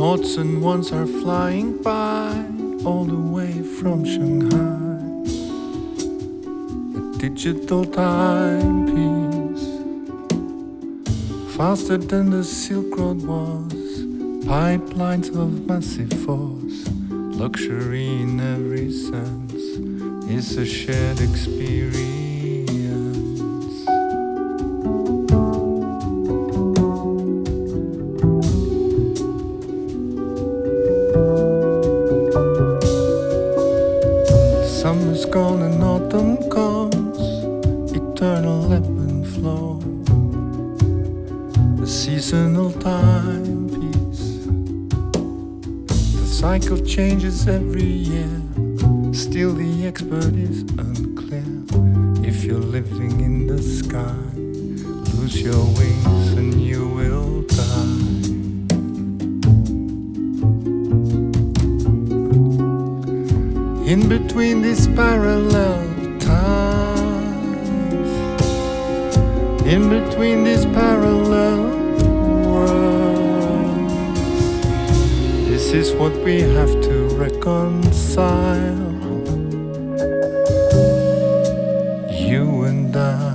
Notes and ones are flying by all the way from Shanghai. A digital timepiece, faster than the Silk Road was. Pipelines of massive force, luxury in every sense, is a shared experience. Summer's gone and autumn comes, eternal ebb and flow. A seasonal timepiece, the cycle changes every year. Still the expert is unclear. If you're living in the sky, lose your wings and you will die. In between these parallel times, in between these parallel worlds, this is what we have to reconcile, you and I.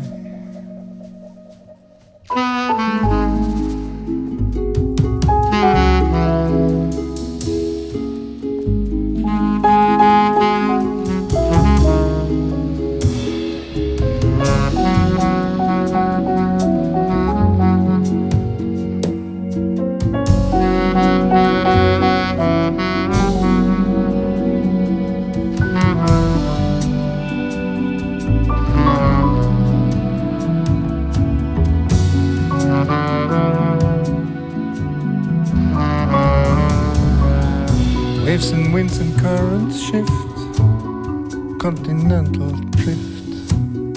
Waves and winds and currents shift, continental drift.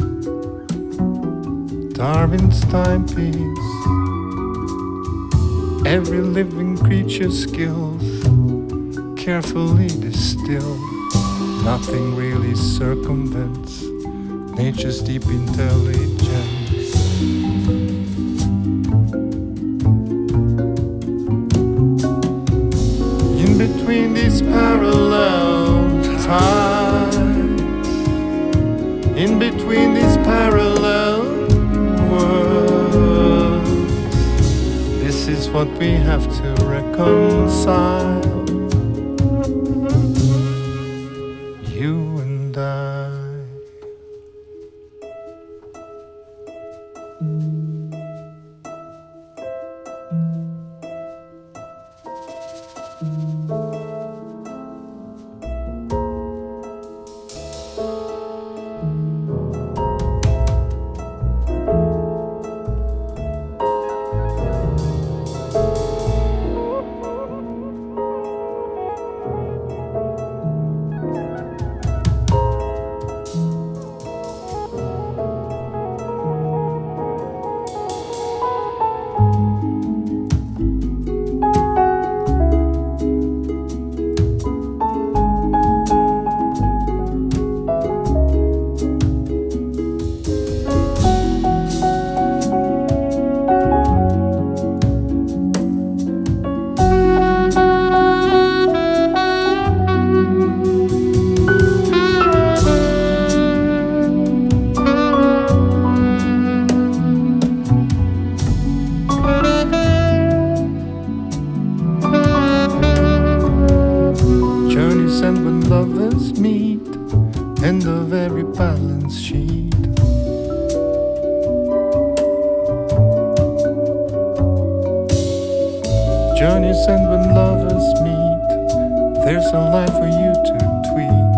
Darwin's timepiece, every living creature's skills, carefully distilled. Nothing really circumvents nature's deep intelligence. In between these parallel times, in between these parallel worlds, this is what we have to reconcile, you and I. And when lovers meet, end of every balance sheet. Journeys end when lovers meet, there's a line for you to tweet.